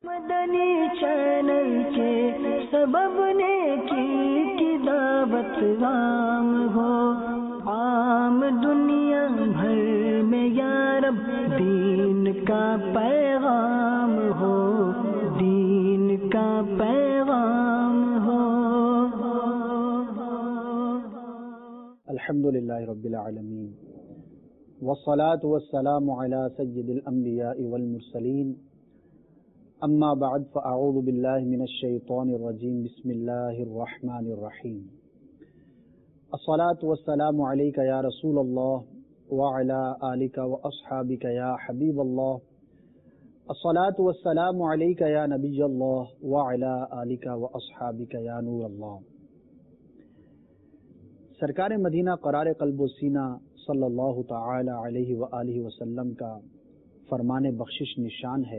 مدنی channel کے سبب کی دعوت عام ہو، عام دنیا بھر میں یا رب دین کا پیغام ہو، دین کا پیغام ہو۔ الحمدللہ رب العالمین والصلاة والسلام علی سید الانبیاء والمرسلین، اما بعد فاعوذ باللہ من الشیطان الرجیم، بسم اللہ الرحمن الرحیم۔ الصلاة والسلام علیک یا رسول اللہ وعلی آلک واصحابک یا حبیب اللہ، الصلاة والسلام علیک یا نبی اللہ وعلی آلک واصحابک یا نور اللہ۔ سرکار مدینہ قرار قلب و سینہ صلی اللہ تعالی علیہ وآلہ وسلم کا فرمان بخشش نشان ہے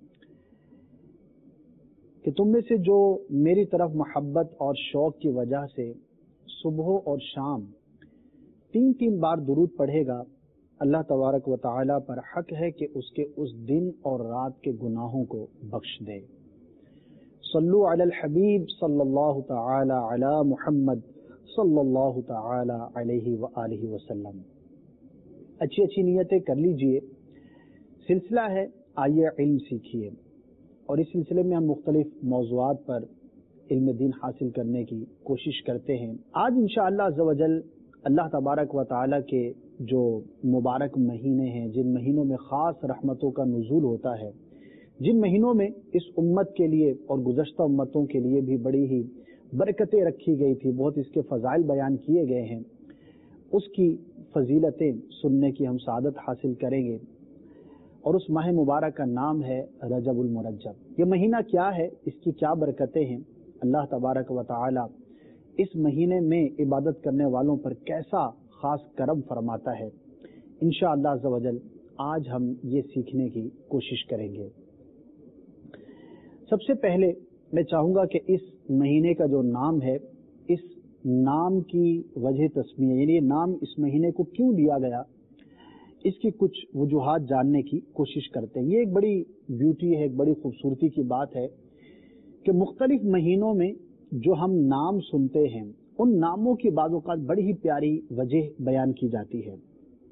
کہ تم میں سے جو میری طرف محبت اور شوق کی وجہ سے صبح اور شام 3 بار درود پڑھے گا، اللہ تبارک و تعالی پر حق ہے کہ اس کے اس دن اور رات کے گناہوں کو بخش دے۔ صلو علی الحبیب صلی اللہ تعالی علی محمد صلی اللہ تعالی علیہ وآلہ وسلم۔ اچھی نیتیں کر لیجئے۔ سلسلہ ہے آئیے علم سیکھیے، اور اس سلسلے میں ہم مختلف موضوعات پر علم دین حاصل کرنے کی کوشش کرتے ہیں۔ آج انشاءاللہ عز و جل اللہ تبارک و تعالی کے جو مبارک مہینے ہیں، جن مہینوں میں خاص رحمتوں کا نزول ہوتا ہے، جن مہینوں میں اس امت کے لیے اور گزشتہ امتوں کے لیے بھی بڑی ہی برکتیں رکھی گئی تھی، بہت اس کے فضائل بیان کیے گئے ہیں، اس کی فضیلتیں سننے کی ہم سعادت حاصل کریں گے۔ اور اس ماہ مبارک کا نام ہے رجب المرجب۔ یہ مہینہ کیا ہے، اس کی کیا برکتیں ہیں، اللہ تبارک و تعالی اس مہینے میں عبادت کرنے والوں پر کیسا خاص کرم فرماتا ہے، انشاءاللہ عز و جل آج ہم یہ سیکھنے کی کوشش کریں گے۔ سب سے پہلے میں چاہوں گا کہ اس مہینے کا جو نام ہے، اس نام کی وجہ تسمیہ، یعنی یہ نام اس مہینے کو کیوں دیا گیا، اس کی کچھ وجوہات جاننے کی کوشش کرتے ہیں۔ یہ ایک بڑی بیوٹی ہے، ایک بڑی خوبصورتی کی بات ہے کہ مختلف مہینوں میں جو ہم نام سنتے ہیں، ان ناموں کی بعض اوقات بڑی ہی پیاری وجہ بیان کی جاتی ہے۔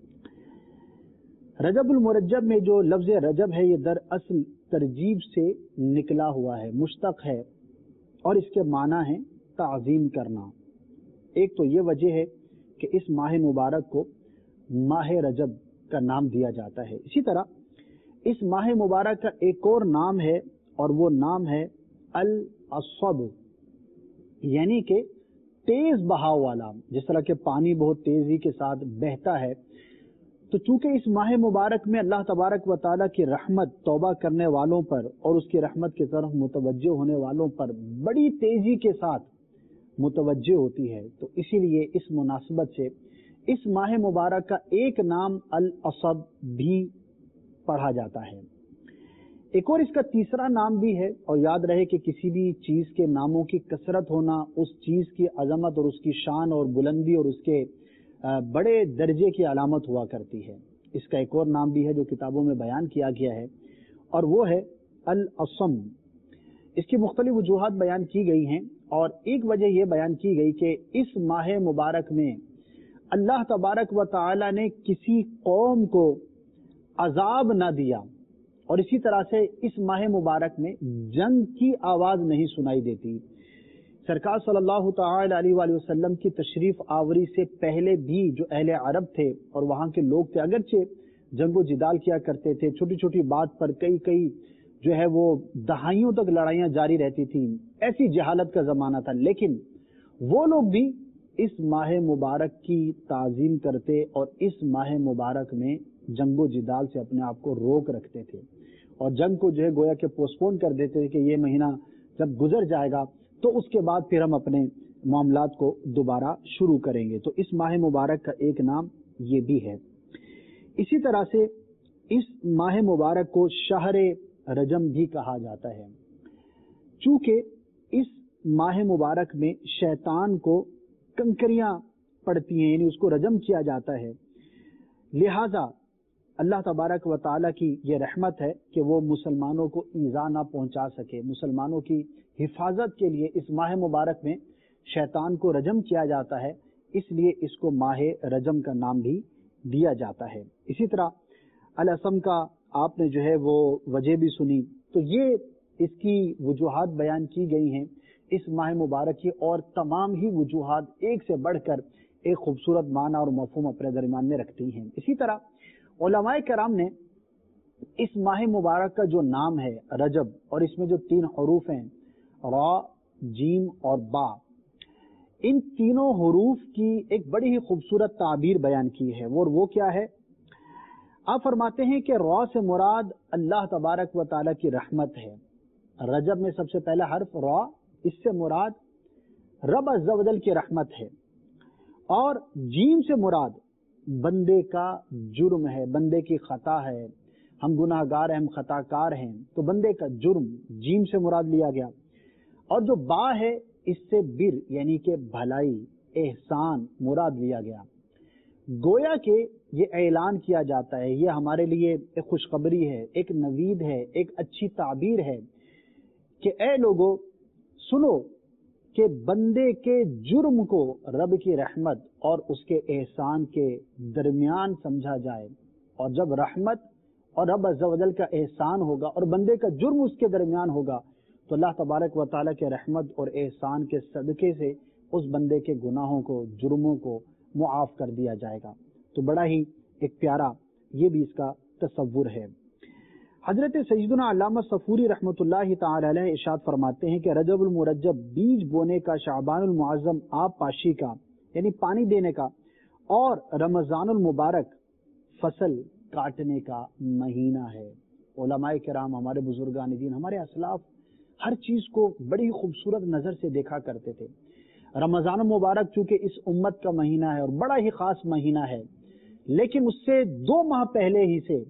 رجب المرجب میں جو لفظ رجب ہے، یہ دراصل ترجیب سے نکلا ہوا ہے، مشتق ہے، اور اس کے معنی ہے تعظیم کرنا۔ ایک تو یہ وجہ ہے کہ اس ماہ مبارک کو ماہ رجب کا نام دیا جاتا ہے۔ اسی طرح اس ماہ مبارک کا ایک اور نام ہے، اور وہ نام ہے الاسب، یعنی کہ تیز بہاؤ والا۔ جس طرح کہ پانی بہت تیزی کے ساتھ بہتا ہے، تو چونکہ اس ماہ مبارک میں اللہ تبارک و تعالیٰ کی رحمت توبہ کرنے والوں پر اور اس کی رحمت کی طرف متوجہ ہونے والوں پر بڑی تیزی کے ساتھ متوجہ ہوتی ہے، تو اسی لیے اس مناسبت سے اس ماہ مبارک کا ایک نام الاسب بھی پڑھا جاتا ہے۔ ایک اور اس کا تیسرا نام بھی ہے، اور یاد رہے کہ کسی بھی چیز کے ناموں کی کثرت ہونا اس چیز کی عظمت اور اس کی شان اور بلندی اور اس کے بڑے درجے کی علامت ہوا کرتی ہے۔ اس کا ایک اور نام بھی ہے جو کتابوں میں بیان کیا گیا ہے، اور وہ ہے الاسم۔ اس کی مختلف وجوہات بیان کی گئی ہیں، اور ایک وجہ یہ بیان کی گئی کہ اس ماہ مبارک میں اللہ تبارک و تعالی نے کسی قوم کو عذاب نہ دیا، اور اسی طرح سے اس ماہ مبارک میں جنگ کی آواز نہیں سنائی دیتی۔ سرکار صلی اللہ تعالی علیہ وآلہ وسلم کی تشریف آوری سے پہلے بھی جو اہل عرب تھے اور وہاں کے لوگ تھے، اگرچہ جنگ و جدال کیا کرتے تھے، چھوٹی چھوٹی بات پر کئی جو ہے وہ دہائیوں تک لڑائیاں جاری رہتی تھیں، ایسی جہالت کا زمانہ تھا، لیکن وہ لوگ بھی اس ماہ مبارک کی تعظیم کرتے اور اس ماہ مبارک میں جنگ و جدال سے اپنے آپ کو روک رکھتے تھے، اور جنگ کو جو ہے گویا کہ پوسٹ پون کر دیتے تھے کہ یہ مہینہ جب گزر جائے گا تو اس کے بعد پھر ہم اپنے معاملات کو دوبارہ شروع کریں گے۔ تو اس ماہ مبارک کا ایک نام یہ بھی ہے۔ اسی طرح سے اس ماہ مبارک کو شہر رجم بھی کہا جاتا ہے، چونکہ اس ماہ مبارک میں شیطان کو کنکریاں پڑتی ہیں، یعنی اس کو رجم کیا جاتا ہے، لہذا اللہ تبارک و تعالیٰ کی یہ رحمت ہے کہ وہ مسلمانوں کو ایذا نہ پہنچا سکے. مسلمانوں کی حفاظت کے لیے اس ماہ مبارک میں شیطان کو رجم کیا جاتا ہے، اس لیے اس کو ماہ رجم کا نام بھی دیا جاتا ہے. اسی طرح الاسم کا آپ نے جو ہے وہ وجہ بھی سنی، تو یہ اس کی وجوہات بیان کی گئی ہیں اس ماہ مبارک کی، اور تمام ہی وجوہات ایک سے بڑھ کر ایک خوبصورت معنی اور مفہوم اپنے درمیان میں رکھتی ہیں. اسی طرح علماء کرام نے اس ماہ مبارک کا جو نام ہے رجب، اور اس میں جو 3 حروف ہیں را، جیم اور با، ان تینوں حروف کی ایک بڑی ہی خوبصورت تعبیر بیان کی ہے. وہ کیا ہے؟ آپ فرماتے ہیں کہ را سے مراد اللہ تبارک و تعالیٰ کی رحمت ہے. رجب میں سب سے پہلا حرف را، اس سے مراد رب عز و جل کی رحمت ہے. اور جیم سے مراد بندے کا جرم ہے، بندے کی خطا ہے، ہم گناہ گار ہیں، ہم خطا کار ہیں، تو بندے کا جرم جیم سے مراد لیا گیا. اور جو با ہے اس سے بر یعنی کہ بھلائی، احسان مراد لیا گیا. گویا کہ یہ اعلان کیا جاتا ہے، یہ ہمارے لیے ایک خوشخبری ہے، ایک نوید ہے، ایک اچھی تعبیر ہے کہ اے لوگو سنو کہ بندے کے جرم کو رب کی رحمت اور اس کے احسان کے درمیان سمجھا جائے. اور جب رحمت اور رب عز و جل کا احسان ہوگا اور بندے کا جرم اس کے درمیان ہوگا تو اللہ تبارک و تعالیٰ کے رحمت اور احسان کے صدقے سے اس بندے کے گناہوں کو، جرموں کو معاف کر دیا جائے گا. تو بڑا ہی ایک پیارا یہ بھی اس کا تصور ہے. حضرت سیدنا علامہ صفوری رحمۃ اللہ تعالی علیہ ارشاد فرماتے ہیں کہ رجب المرجب بیج بونے کا، شعبان المعظم آب پاشی کا یعنی پانی دینے کا، اور رمضان المبارک فصل کاٹنے کا مہینہ ہے. علماء کرام، ہمارے بزرگان دین، ہمارے اسلاف ہر چیز کو بڑی خوبصورت نظر سے دیکھا کرتے تھے. رمضان المبارک چونکہ اس امت کا مہینہ ہے اور بڑا ہی خاص مہینہ ہے، لیکن اس سے 2 ماہ پہلے ہی سے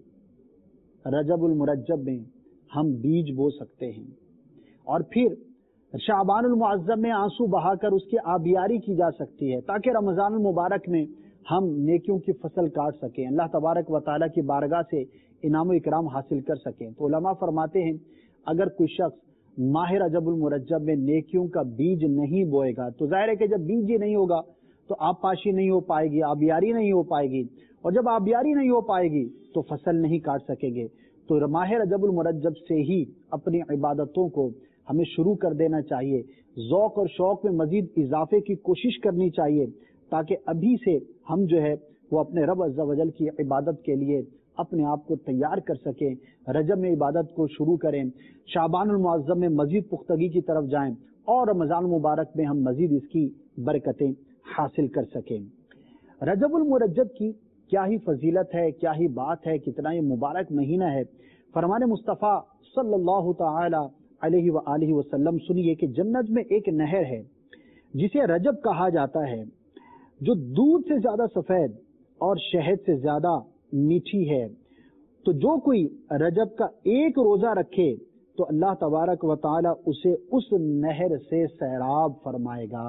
رجب المرجب میں ہم بیج بو سکتے ہیں، اور پھر شعبان المعظم میں آنسو بہا کر اس کی آبیاری کی جا سکتی ہے تاکہ رمضان المبارک میں ہم نیکیوں کی فصل کاٹ سکیں، اللہ تبارک و تعالیٰ کی بارگاہ سے انعام و اکرام حاصل کر سکیں. تو علماء فرماتے ہیں اگر کوئی شخص ماہ رجب المرجب میں نیکیوں کا بیج نہیں بوئے گا تو ظاہر ہے کہ جب بیج ہی نہیں ہوگا تو آب پاشی نہیں ہو پائے گی، آبیاری نہیں ہو پائے گی، اور جب آبیاری نہیں ہو پائے گی تو فصل نہیں کاٹ سکیں گے. تو ماہ رجب المرجب سے ہی اپنی عبادتوں کو ہمیں شروع کر دینا چاہیے، ذوق اور شوق میں مزید اضافے کی کوشش کرنی چاہیے تاکہ ابھی سے ہم جو ہے وہ اپنے رب عز و جل کی عبادت کے لیے اپنے آپ کو تیار کر سکیں. رجب میں عبادت کو شروع کریں، شعبان المعظم میں مزید پختگی کی طرف جائیں، اور رمضان مبارک میں ہم مزید اس کی برکتیں حاصل کر سکیں. رجب المرجب کی کیا ہی فضیلت ہے، کیا ہی بات ہے، کتنا یہ مبارک مہینہ ہے. فرمان مصطفیٰ صلی اللہ تعالی علیہ وآلہ وسلم سنیے کہ جنت میں ایک نہر ہے جسے رجب کہا جاتا ہے، جو دودھ سے زیادہ سفید اور شہد سے زیادہ میٹھی ہے. تو جو کوئی رجب کا 1 روزہ رکھے تو اللہ تبارک و تعالی اسے اس نہر سے سیراب فرمائے گا.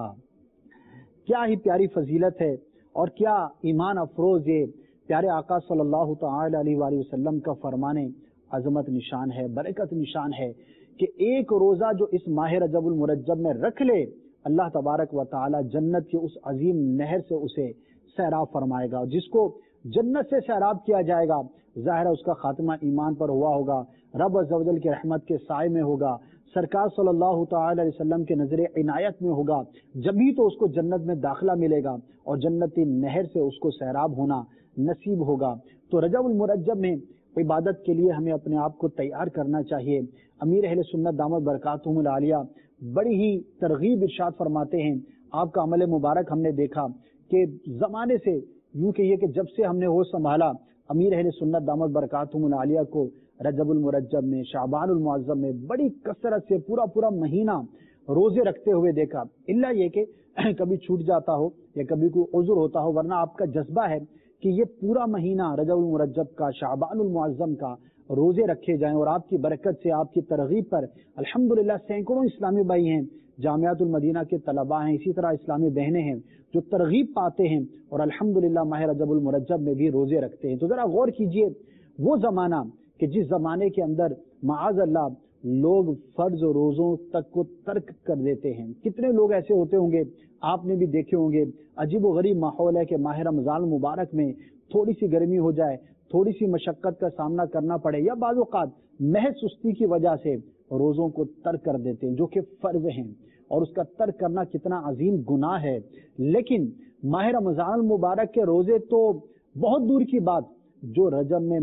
کیا ہی پیاری فضیلت ہے اور کیا ایمان افروز یہ پیارے آقا صلی اللہ تعالی علیہ وآلہ وسلم کا فرمان عظمت نشان ہے، برکت نشان ہے کہ 1 روزہ جو اس ماہ رجب المرجب میں رکھ لے اللہ تبارک و تعالی جنت کی اس عظیم نہر سے اسے سیراب فرمائے گا. جس کو جنت سے سیراب کیا جائے گا ظاہر ہے اس کا خاتمہ ایمان پر ہوا ہوگا، رب عز و جل کی رحمت کے سائے میں ہوگا، سرکار صلی اللہ تعالی علیہ وسلم کے نظر عنایت میں ہوگا، جبھی تو اس کو جنت میں داخلہ ملے گا اور جنتی نہر سے اس کو سیراب ہونا نصیب ہوگا. تو رجب المرجب میں عبادت کے لیے ہمیں اپنے آپ کو تیار کرنا چاہیے. امیر اہل سنت دامت برکاتہم العالیہ بڑی ہی ترغیب ارشاد فرماتے ہیں. آپ کا عمل مبارک ہم نے دیکھا کہ زمانے سے یوں کہیے کہ جب سے ہم نے ہوش سنبھالا امیر اہل سنت دامت برکاتہم العالیہ کو رجب المرجب میں، شعبان المعظم میں بڑی کثرت سے پورا مہینہ روزے رکھتے ہوئے دیکھا. الا یہ کہ کبھی چھوٹ جاتا ہو یا کبھی کوئی عذر ہوتا ہو، ورنہ آپ کا جذبہ ہے کہ یہ پورا مہینہ رجب المرجب کا، شعبان المعظم کا روزے رکھے جائیں، اور آپ کی برکت سے، آپ کی ترغیب پر الحمدللہ سینکڑوں اسلامی بھائی ہیں، جامعۃ المدینہ کے طلباء ہیں، اسی طرح اسلامی بہنیں ہیں جو ترغیب پاتے ہیں اور الحمدللہ ماہ رجب المرجب میں بھی روزے رکھتے ہیں۔ تو ذرا غور کیجئے، وہ زمانہ کہ جس زمانے کے اندر معاذ اللہ لوگ فرض روزوں تک کو ترک کر دیتے ہیں، کتنے لوگ ایسے ہوتے ہوں گے، آپ نے بھی دیکھے ہوں گے، عجیب و غریب ماحول ہے کہ ماہ رمضان مبارک میں تھوڑی سی گرمی ہو جائے، تھوڑی سی مشقت کا سامنا کرنا پڑے، یا بعض اوقات محض سستی کی وجہ سے روزوں کو ترک کر دیتے ہیں جو کہ فرض ہیں، اور اس کا ترک کرنا کتنا عظیم گناہ ہے۔ لیکن ماہ رمضان المبارک کے روزے تو بہت دور کی بات، جو رجب میں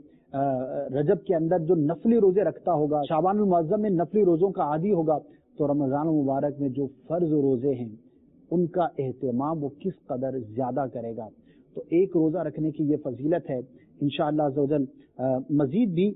رجب کے اندر جو نفلی روزے رکھتا ہوگا، شعبان المعظم میں نفلی روزوں کا عادی ہوگا، تو رمضان المبارک میں جو فرض روزے ہیں ان کا اہتمام وہ کس قدر زیادہ کرے گا۔ تو ایک روزہ رکھنے کی یہ فضیلت ہے۔ انشاءاللہ عز و جل مزید بھی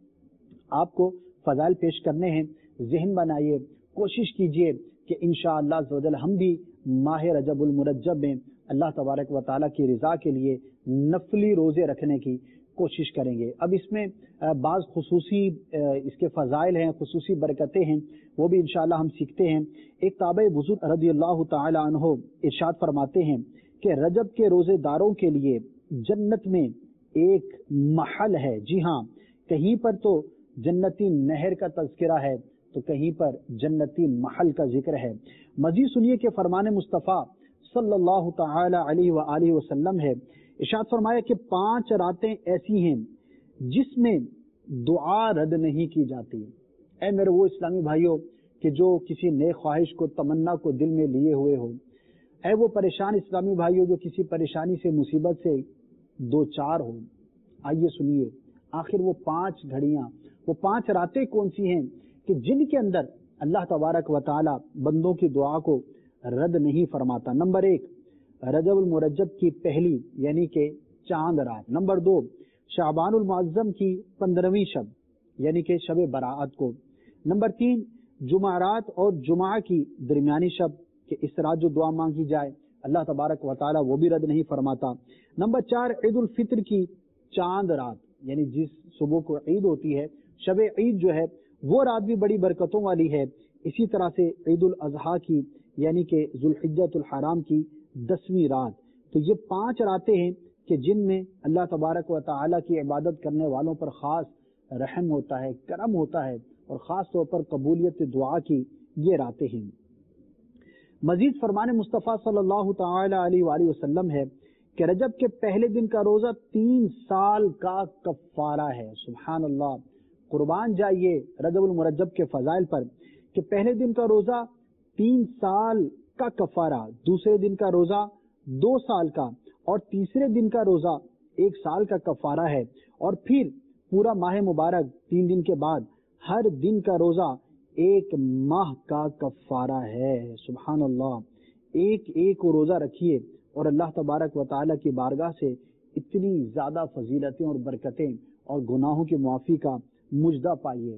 آپ کو فضائل پیش کرنے ہیں، ذہن بنائیے، کوشش کیجئے کہ انشاءاللہ عز و جل ہم بھی ماہ رجب المرجب میں اللہ تبارک و تعالیٰ کی رضا کے لیے نفلی روزے رکھنے کی کوشش کریں گے۔ اب اس میں بعض خصوصی اس کے فضائل ہیں، خصوصی برکتیں ہیں، وہ بھی انشاءاللہ ہم سیکھتے ہیں۔ ایک تابعی بزرگ رضی اللہ تعالی عنہ ارشاد فرماتے ہیں کہ رجب کے روزے داروں کے لیے جنت میں ایک محل ہے۔ جی ہاں، کہیں پر تو جنتی نہر کا تذکرہ ہے تو کہیں پر جنتی محل کا ذکر ہے۔ مزید سنیے کہ فرمان مصطفیٰ صلی اللہ تعالی علیہ وآلہ وسلم ہے، ارشاد فرمایا کہ 5 راتیں ایسی ہیں جس میں دعا رد نہیں کی جاتی۔ اے میرے وہ اسلامی بھائیوں کہ جو کسی نیک خواہش کو، تمنا کو دل میں لیے ہوئے ہو، اے وہ پریشان اسلامی بھائیوں جو کسی پریشانی سے، مصیبت سے دو چار ہو، آئیے سنیے آخر وہ 5 گھڑیاں، وہ 5 راتیں کون سی ہیں کہ جن کے اندر اللہ تبارک و تعالی بندوں کی دعا کو رد نہیں فرماتا۔ نمبر 1 رجب المرجب کی پہلی یعنی کہ چاند رات۔ نمبر 2 شعبان المعظم کی 15ویں شب یعنی کہ شب براءت کو۔ نمبر 3 جمعرات اور جمعہ کی درمیانی شب کہ اس رات جو دعا مانگی جائے اللہ تبارک و تعالی وہ بھی رد نہیں فرماتا۔ نمبر 4 عید الفطر کی چاند رات یعنی جس صبح کو عید ہوتی ہے، شب عید جو ہے وہ رات بھی بڑی برکتوں والی ہے۔ اسی طرح سے عید الاضحیٰ کی یعنی کہ ذوالحجۃ الحرام کی 10ویں رات۔ تو یہ 5 راتیں ہیں کہ جن میں اللہ تبارک و تعالی کی عبادت کرنے والوں پر خاص رحم ہوتا ہے، کرم ہوتا ہے، اور خاص طور پر قبولیت دعا کی یہ راتیں ہیں۔ مزید فرمان مصطفیٰ صلی اللہ تعالی علیہ وآلہ وسلم ہے کہ رجب کے پہلے دن کا روزہ 3 سال کا کفارہ ہے۔ سبحان اللہ، قربان جائیے رجب المرجب کے فضائل پر کہ پہلے دن کا روزہ 3 سال کا کفارہ، دوسرے دن کا روزہ 2 سال کا، اور تیسرے دن کا روزہ 1 سال کا کفارہ ہے، اور پھر پورا ماہ مبارک 3 دن کے بعد ہر دن کا روزہ 1 ماہ کا کفارہ ہے۔ سبحان اللہ، ایک روزہ رکھیے اور اللہ تبارک و تعالی کی بارگاہ سے اتنی زیادہ فضیلتیں اور برکتیں اور گناہوں کی معافی کا مجدہ پائیے۔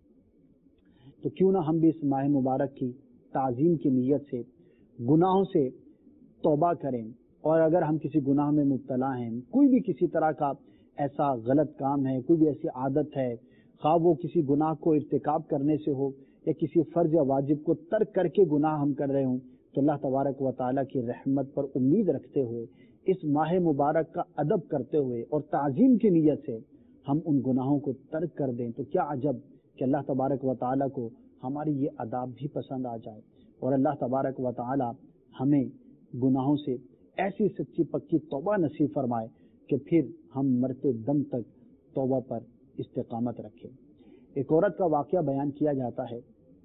تو کیوں نہ ہم بھی اس ماہ مبارک کی تعظیم کی نیت سے گناہوں سے توبہ کریں، اور اگر ہم کسی گناہ میں مبتلا ہیں، کوئی بھی کسی طرح کا ایسا غلط کام ہے، کوئی بھی ایسی عادت ہے، خواہ وہ کسی گناہ کو ارتکاب کرنے سے ہو یا کسی فرض یا واجب کو ترک کر کے گناہ ہم کر رہے ہوں، تو اللہ تبارک و تعالیٰ کی رحمت پر امید رکھتے ہوئے، اس ماہ مبارک کا ادب کرتے ہوئے اور تعظیم کی نیت سے ہم ان گناہوں کو ترک کر دیں، تو کیا عجب کہ اللہ تبارک و تعالیٰ کو ہماری یہ آداب بھی پسند آ جائے، اور اللہ تبارک و تعالیٰ ہمیں گناہوں سے ایسی سچی پکی توبہ نصیب فرمائے کہ پھر ہم مرتے دم تک توبہ پر استقامت رکھیں۔ ایک عورت کا واقعہ بیان کیا جاتا ہے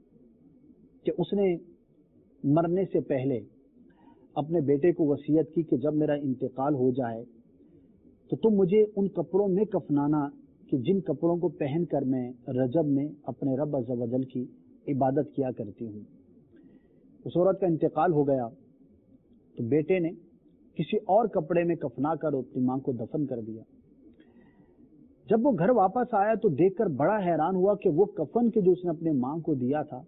کہ اس نے مرنے سے پہلے اپنے بیٹے کو وصیت کی کہ جب میرا انتقال ہو جائے تو تم مجھے ان کپڑوں میں کفنانا کہ جن کپڑوں کو پہن کر میں رجب میں اپنے رب عز و جل کی عبادت کیا کرتی ہوں۔ اس عورت کا انتقال ہو گیا تو بیٹے نے کسی اور کپڑے میں کفنا کر اپنی ماں کو دفن کر دیا۔ جب وہ گھر واپس آیا تو دیکھ کر بڑا حیران ہوا کہ وہ کفن کے جو اس نے اپنے ماں کو دیا تھا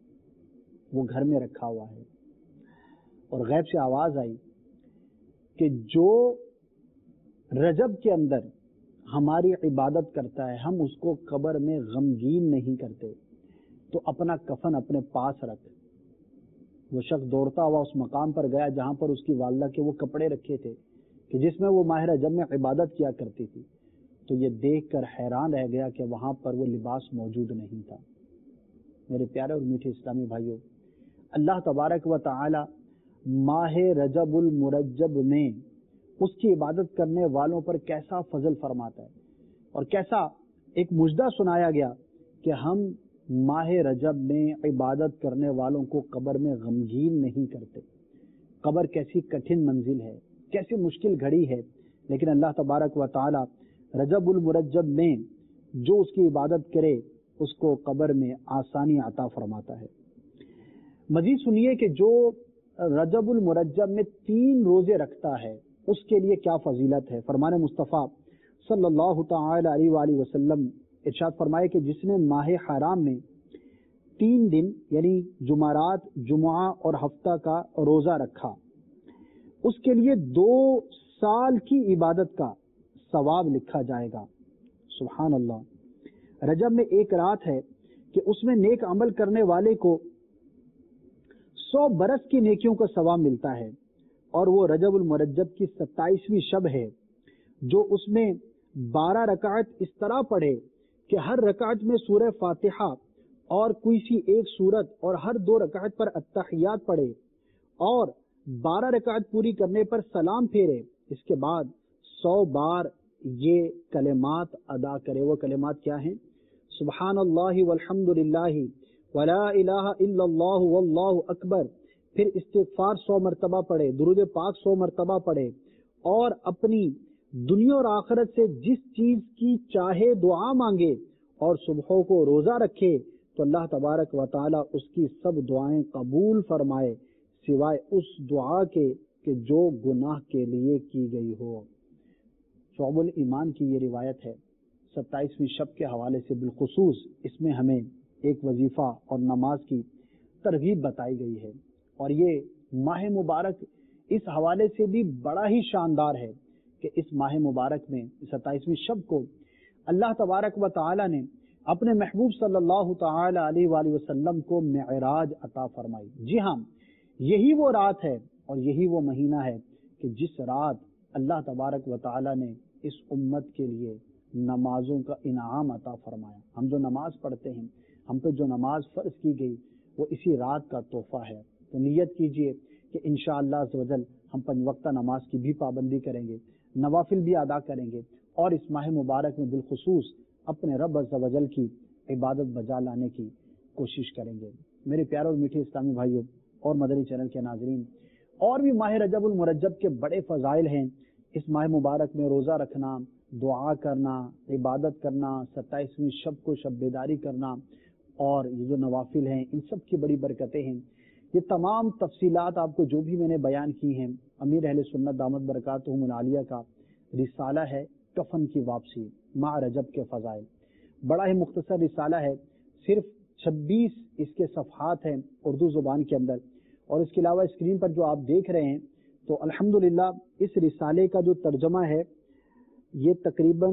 وہ گھر میں رکھا ہوا ہے، اور غیب سے آواز آئی کہ جو رجب کے اندر ہماری عبادت کرتا ہے ہم اس کو قبر میں غمگین نہیں کرتے تو اپنا کفن اپنے پاس رکھ. وہ شخص دوڑتا ہوا اس مقام پر گیا جہاں پر اس کی والدہ کے وہ کپڑے رکھے تھے کہ جس میں وہ ماہ رجب میں عبادت کیا کرتی تھی. تو یہ دیکھ کر حیران رہ گیا کہ وہاں پر وہ لباس موجود نہیں تھا. میرے پیارے اور میٹھے اسلامی بھائیوں، اللہ تبارک و تعالی ماہ رجب المرجب میں اس کی عبادت کرنے والوں پر کیسا فضل فرماتا ہے اور کیسا ایک مژدہ سنایا گیا کہ ہم ماہ رجب میں عبادت کرنے والوں کو قبر میں غمگین نہیں کرتے. قبر کیسی کٹھن منزل ہے، کیسی مشکل گھڑی ہے، لیکن اللہ تبارک و تعالی رجب المرجب میں جو اس کی عبادت کرے اس کو قبر میں آسانی عطا فرماتا ہے. مزید سنیے کہ جو رجب المرجب میں 3 روزے رکھتا ہے اس کے لیے کیا فضیلت ہے. فرمان مصطفیٰ صلی اللہ تعالی علیہ وآلہ وسلم ارشاد فرمائے کہ جس نے ماہ حرام میں 3 دن یعنی جمعرات، جمعہ اور ہفتہ کا روزہ رکھا اس کے لیے 2 سال کی عبادت کا ثواب لکھا جائے گا. سبحان اللہ. رجب میں ایک رات ہے کہ اس میں نیک عمل کرنے والے کو 100 برس کی نیکیوں کا ثواب ملتا ہے، اور وہ رجب المرجب کی 27ویں شب ہے جو اس میں 12 رکعت اس طرح پڑھے کہ ہر رکعت میں سورہ فاتحہ اور کوئی سی ایک سورت اور ہر 2 رکعت پر التحیات پڑھے اور 12 رکعت پوری کرنے پر سلام پھیرے. اس کے بعد 100 بار یہ کلمات ادا کرے. وہ کلمات کیا ہیں؟ سبحان اللہ والحمد للہ ولا الہ الا اللہ واللہ اکبر. پھر استغفار 100 مرتبہ پڑھے، درود پاک 100 مرتبہ پڑھے، اور اپنی دنیا اور آخرت سے جس چیز کی چاہے دعا مانگے اور صبحوں کو روزہ رکھے تو اللہ تبارک و تعالی اس کی سب دعائیں قبول فرمائے سوائے اس دعا کے کہ جو گناہ کے لیے کی گئی ہو. شعب الایمان کی یہ روایت ہے. 27ویں شب کے حوالے سے بالخصوص اس میں ہمیں ایک وظیفہ اور نماز کی ترغیب بتائی گئی ہے، اور یہ ماہ مبارک اس حوالے سے بھی بڑا ہی شاندار ہے کہ اس ماہ مبارک میں 27ویں شب کو اللہ تبارک و تعالی نے اپنے محبوب صلی اللہ تعالی علیہ وآلہ وسلم کو معراج عطا فرمائی. جی ہاں، یہی وہ رات ہے اور یہی وہ مہینہ ہے کہ جس رات اللہ تبارک و تعالی نے اس امت کے لیے نمازوں کا انعام عطا فرمایا. ہم جو نماز پڑھتے ہیں، ہم پہ جو نماز فرض کی گئی وہ اسی رات کا تحفہ ہے. تو نیت کیجئے کہ انشاءاللہ عز و جل ہم 5 وقتہ نماز کی بھی پابندی کریں گے، نوافل بھی ادا کریں گے، اور اس ماہ مبارک میں بالخصوص اپنے رب عز و جل کی عبادت بجا لانے کی کوشش کریں گے. میرے پیارے اور میٹھے اسلامی بھائیوں اور مدنی چینل کے ناظرین، اور بھی ماہ رجب المرجب کے بڑے فضائل ہیں. اس ماہ مبارک میں روزہ رکھنا، دعا کرنا، عبادت کرنا، 27ویں شب کو شب بیداری کرنا، اور یہ جو نوافل ہیں ان سب کی بڑی برکتیں ہیں. یہ تمام تفصیلات آپ کو جو بھی میں نے بیان کی ہیں امیر اہل سنت دامت برکاتہم العالیہ کا رسالہ ہے کفن کی واپسی ماہ رجب کے فضائل. بڑا ہی مختصر رسالہ ہے، صرف 26 اس کے صفحات ہیں اردو زبان کے اندر، اور اس کے علاوہ اسکرین پر جو آپ دیکھ رہے ہیں تو الحمدللہ اس رسالے کا جو ترجمہ ہے یہ تقریباً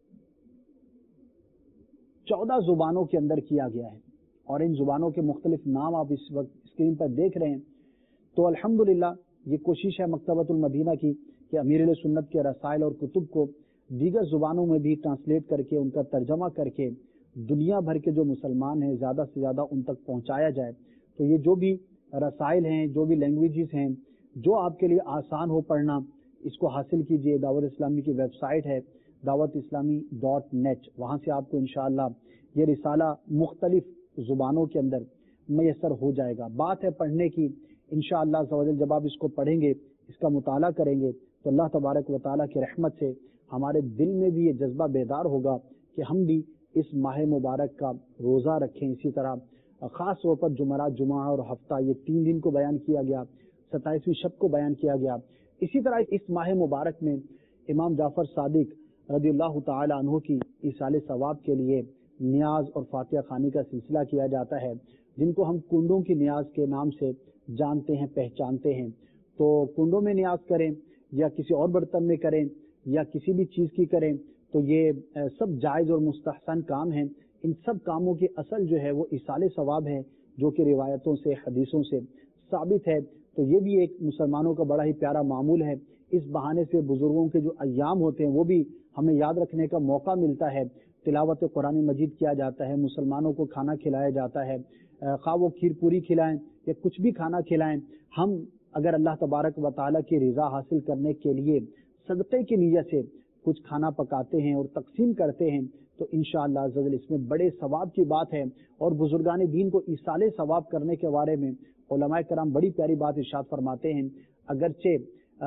14 زبانوں کے اندر کیا گیا ہے، اور ان زبانوں کے مختلف نام آپ اس وقت اسکرین پر دیکھ رہے ہیں. تو الحمدللہ یہ کوشش ہے مکتبۃ المدینہ کی کہ امیر علیہ سنت کے رسائل اور کتب کو دیگر زبانوں میں بھی ٹرانسلیٹ کر کے ان کا ترجمہ کر کے دنیا بھر کے جو مسلمان ہیں زیادہ سے زیادہ ان تک پہنچایا جائے. تو یہ جو بھی رسائل ہیں، جو بھی لینگویجز ہیں، جو آپ کے لیے آسان ہو پڑھنا، اس کو حاصل کیجئے. دعوت اسلامی کی ویب سائٹ ہے dawatIslami.net، وہاں سے آپ کو انشاءاللہ یہ رسالہ مختلف زبانوں کے اندر میسر ہو جائے گا. بات ہے پڑھنے کی، انشاءاللہ عز و جل جب آپ اس کو پڑھیں گے، اس کا مطالعہ کریں گے تو اللہ تبارک و تعالیٰ کی رحمت سے ہمارے دل میں بھی یہ جذبہ بیدار ہوگا کہ ہم بھی اس ماہ مبارک کا روزہ رکھیں. اسی طرح خاص طور پر جمعرات، جمعہ اور ہفتہ، یہ 3 دن کو بیان کیا گیا، 27ویں شب کو بیان کیا گیا. اسی طرح اس ماہ مبارک میں امام جعفر صادق رضی اللہ تعالی عنہ کی ایصال ثواب کے لیے نیاز اور فاتحہ خوانی کا سلسلہ کیا جاتا ہے، جن کو ہم کنڈوں کی نیاز کے نام سے جانتے ہیں، پہچانتے ہیں. تو کنڈوں میں نیاز کریں یا کسی اور برتن میں کریں یا کسی بھی چیز کی کریں، تو تو یہ سب جائز اور مستحسن کام ہیں. ان سب کاموں کی اصل جو ہے وہ ایصال ثواب ہے، جو کہ روایتوں سے حدیثوں سے ثابت ہے. تو یہ بھی ایک مسلمانوں کا بڑا ہی پیارا معمول ہے. اس بہانے سے بزرگوں کے جو ایام ہوتے ہیں وہ بھی ہمیں یاد رکھنے کا موقع ملتا ہے. تلاوت قرآن مجید کیا جاتا ہے، مسلمانوں کو کھانا کھلایا جاتا ہے، خواہ وہ کھیر پوری کھلائیں یا کچھ بھی کھانا کھلائیں. ہم اگر اللہ تبارک و تعالیٰ کی رضا حاصل کرنے کے لیے صدقے کی نیت سے کچھ کھانا پکاتے ہیں اور تقسیم کرتے ہیں تو انشاءاللہ عز و جل اس میں بڑے ثواب کی بات ہے. اور بزرگان دین کو ایصال ثواب کرنے کے بارے میں علماء کرام بڑی پیاری بات ارشاد فرماتے ہیں. اگرچہ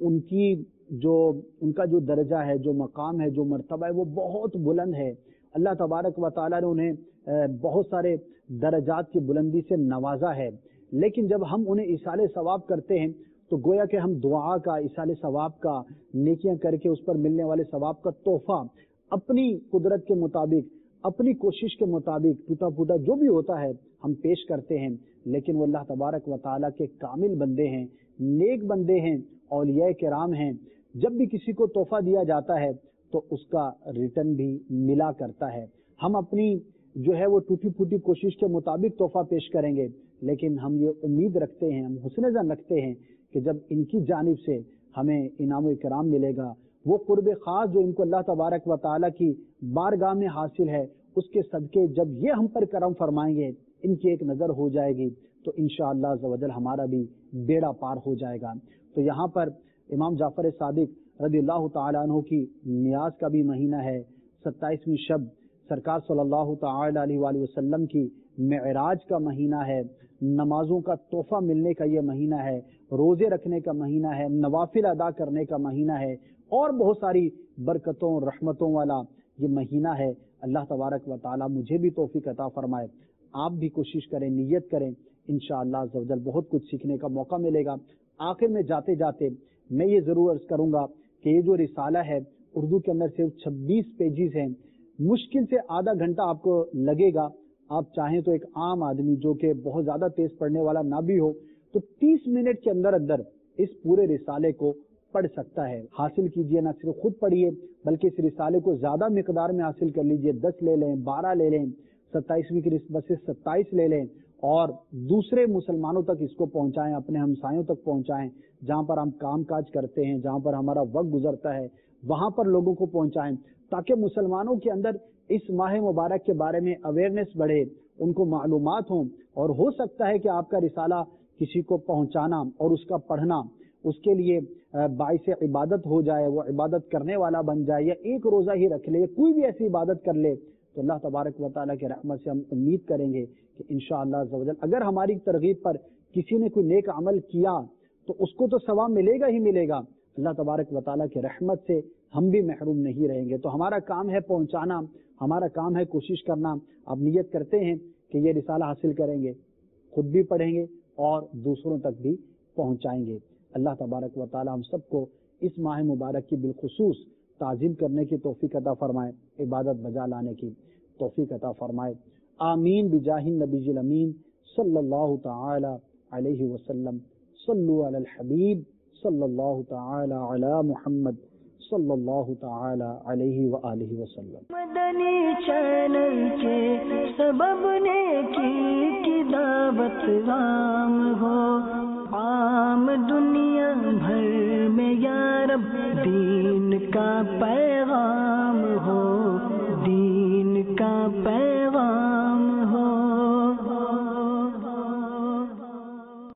ان کا جو درجہ ہے، جو مقام ہے، جو مرتبہ ہے وہ بہت بلند ہے. اللہ تبارک و تعالیٰ نے انہیں بہت سارے درجات کی بلندی سے نوازا ہے. لیکن جب ہم انہیں ایصال ثواب کرتے ہیں تو گویا کہ ہم دعا کا، ایصال ثواب کا، نیکیاں کر کے اس پر ملنے والے ثواب کا تحفہ اپنی قدرت کے مطابق، اپنی کوشش کے مطابق ٹوٹا پھوٹا جو بھی ہوتا ہے ہم پیش کرتے ہیں. لیکن وہ اللہ تبارک و تعالیٰ کے کامل بندے ہیں، نیک بندے ہیں، اولیاء کرام ہیں. جب بھی کسی کو تحفہ دیا جاتا ہے تو اس کا ریٹرن بھی ملا کرتا ہے. ہم اپنی جو ہے وہ ٹوٹی پھوٹی کوشش کے مطابق تحفہ پیش کریں گے، لیکن ہم یہ امید رکھتے ہیں، ہم حسن ظن رکھتے ہیں کہ جب ان کی جانب سے ہمیں انعام و اکرام ملے گا، وہ قرب خاص جو ان کو اللہ تبارک و تعالیٰ کی بارگاہ میں حاصل ہے، اس کے صدقے جب یہ ہم پر کرم فرمائیں گے، ان کی ایک نظر ہو جائے گی تو انشاءاللہ عز و جل ہمارا بھی بیڑا پار ہو جائے گا. تو یہاں پر امام جعفر صادق رضی اللہ تعالیٰ عنہ کی نیاز کا بھی مہینہ ہے. 27ویں شب سرکار صلی اللہ تعالی علیہ وآلہ وسلم کی معراج کا مہینہ ہے. نمازوں کا تحفہ ملنے کا یہ مہینہ ہے، روزے رکھنے کا مہینہ ہے، نوافل ادا کرنے کا مہینہ ہے، اور بہت ساری برکتوں رحمتوں والا یہ مہینہ ہے. اللہ تبارک و تعالیٰ مجھے بھی توفیق عطا فرمائے. آپ بھی کوشش کریں، نیت کریں، انشاءاللہ عز و جل بہت کچھ سیکھنے کا موقع ملے گا. آخر میں جاتے جاتے میں یہ ضرور عرض کروں گا کہ یہ جو رسالہ ہے اردو کے اندر صرف 26 پیجز ہیں. مشکل سے آدھا گھنٹہ آپ کو لگے گا. آپ چاہیں تو ایک عام آدمی جو کہ بہت زیادہ تیز پڑھنے والا نہ بھی ہو تو 30 منٹ کے اندر اندر اس پورے رسالے کو پڑھ سکتا ہے. حاصل کیجئے، نہ صرف خود پڑھیے بلکہ اس رسالے کو زیادہ مقدار میں حاصل کر لیجئے. 10 لے لیں، 12 لے لیں، 27ویں کی نسبت سے 27 لے لیں اور دوسرے مسلمانوں تک اس کو پہنچائیں، اپنے ہمسایوں تک پہنچائیں. جہاں پر ہم کام کاج کرتے ہیں، جہاں پر ہمارا وقت گزرتا ہے، وہاں پر لوگوں کو پہنچائیں تاکہ مسلمانوں کے اندر اس ماہ مبارک کے بارے میں اویئرنیس بڑھے، ان کو معلومات ہوں. اور ہو سکتا ہے کہ آپ کا رسالہ کسی کو پہنچانا اور اس کا پڑھنا اس کے لیے باعث عبادت ہو جائے، وہ عبادت کرنے والا بن جائے، یا ایک روزہ ہی رکھ لے، کوئی بھی ایسی عبادت کر لے تو اللہ تبارک و تعالیٰ کے رحمت سے ہم امید کریں گے کہ انشاءاللہ عز و جل اگر ہماری ترغیب پر کسی نے کوئی نیک عمل کیا تو اس کو تو ثواب ملے گا ہی ملے گا. اللہ تبارک و تعالیٰ کے رحمت سے ہم بھی محروم نہیں رہیں گے. تو ہمارا کام ہے پہنچانا، ہمارا کام ہے کوشش کرنا. آپ نیت کرتے ہیں کہ یہ رسالہ حاصل کریں گے، خود بھی پڑھیں گے اور دوسروں تک بھی پہنچائیں گے. اللہ تبارک و تعالیٰ ہم سب کو اس ماہ مبارک کی بالخصوص تعظیم کرنے کی توفیق عطا فرمائے، عبادت بجا لانے کی توفیق عطا فرمائے. آمین بجاہ النبی الامین صلی اللہ تعالی علیہ وسلم. صلو علی الحبیب صلی اللہ تعالی علی محمد صلی اللہ تعالی علیہ وآلہ وسلم. مدنی چینل کے سبب نیکی کی دعوت عام ہو، عام دنیا بھر میں یا رب دین کا پیغام